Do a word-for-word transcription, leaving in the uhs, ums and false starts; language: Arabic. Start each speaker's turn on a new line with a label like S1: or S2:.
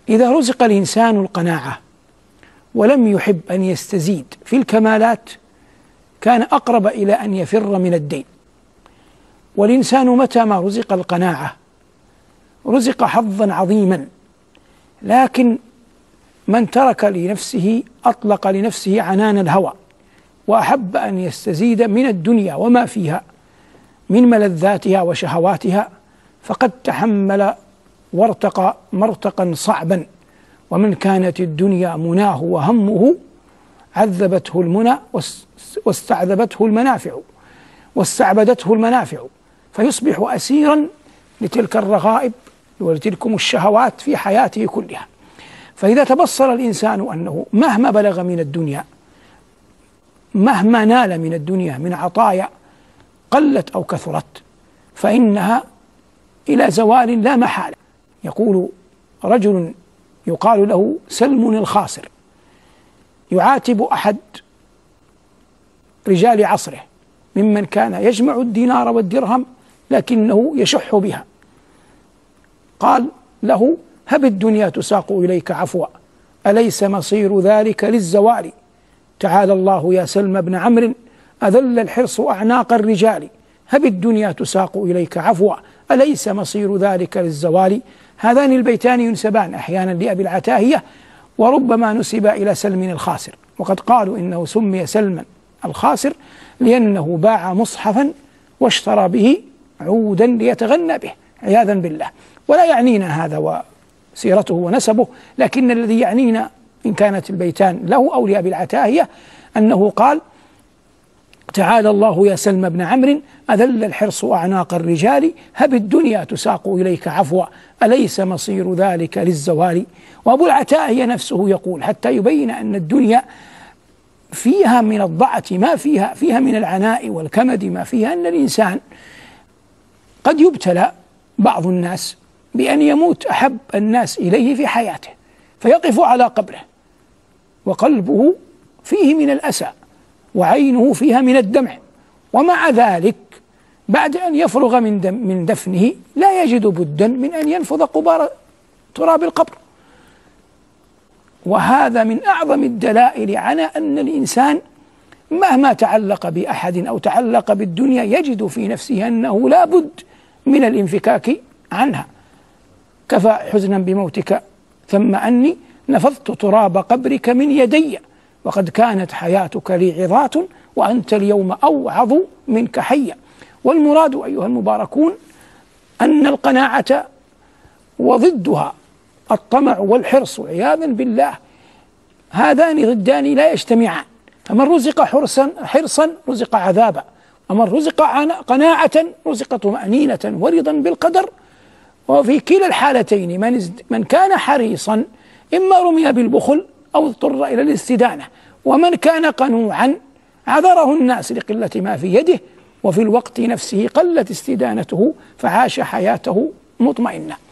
S1: إذا رزق الإنسان القناعة ولم يحب أن يستزيد في الكمالات كان أقرب إلى أن يفر من الدين. والإنسان متى ما رزق القناعة رزق حظا عظيما، لكن من ترك لنفسه أطلق لنفسه عنان الهوى وأحب أن يستزيد من الدنيا وما فيها من ملذاتها وشهواتها فقد تحمل وارتقى مرتقا صعبا. ومن كانت الدنيا مناه وهمه عذبته المنى واستعذبته المنافع واستعبدته المنافع، فيصبح أسيرا لتلك الرغائب ولتلكم الشهوات في حياته كلها. فإذا تبصر الإنسان أنه مهما بلغ من الدنيا، مهما نال من الدنيا من عطايا قلت أو كثرت، فإنها إلى زوال لا محالة. يقول رجل يقال له سلم الخاسر يعاتب أحد رجال عصره ممن كان يجمع الدينار والدرهم لكنه يشح بها، قال له: هب الدنيا تساق إليك عفوا أليس مصير ذلك للزوال؟ تعالى الله يا سلم بن عمرو أذل الحرص أعناق الرجال، هب الدنيا تساق إليك عفوا أليس مصير ذلك للزوال. هذان البيتان ينسبان أحيانا لأبي العتاهية وربما نسبا إلى سلم الخاسر، وقد قالوا إنه سمي سلما الخاسر لأنه باع مصحفا واشترى به عودا ليتغنى به عياذا بالله. ولا يعنينا هذا وسيرته ونسبه، لكن الذي يعنينا إن كانت البيتان له أو لأبي العتاهية أنه قال: تعالى الله يا سلم بن عمرو أذل الحرص أعناق الرجال، هب الدنيا تساق إليك عفوا أليس مصير ذلك للزوال. وأبو العتاهية نفسه يقول حتى يبين أن الدنيا فيها من الضعة ما فيها فيها من العناء والكمد ما فيها، أن الإنسان قد يبتلى بعض الناس بأن يموت أحب الناس إليه في حياته فيقف على قبره وقلبه فيه من الأسى وعينه فيها من الدمع، ومع ذلك بعد أن يفرغ من دم من دفنه لا يجد بدا من أن ينفض قبار تراب القبر. وهذا من أعظم الدلائل على أن الإنسان مهما تعلق بأحد أو تعلق بالدنيا يجد في نفسه أنه لا بد من الانفكاك عنها. كفى حزنا بموتك ثم أني نفضت تراب قبرك من يدي، وقد كانت حياتك لي عظات وأنت اليوم أوعظ منك حيا. والمراد أيها المباركون أن القناعة وضدها الطمع والحرص عياذا بالله هذان ضدان لا يجتمعان. فمن رزق حرصا حرصا رزق عذابا، ومن رزق قناعة رزق طمأنينة ورضا بالقدر. وفي كلا الحالتين من من كان حريصا إما رمي بالبخل أو اضطر إلى الاستدانة، ومن كان قنوعا عذره الناس لقلة ما في يده، وفي الوقت نفسه قلت استدانته فعاش حياته مطمئنة.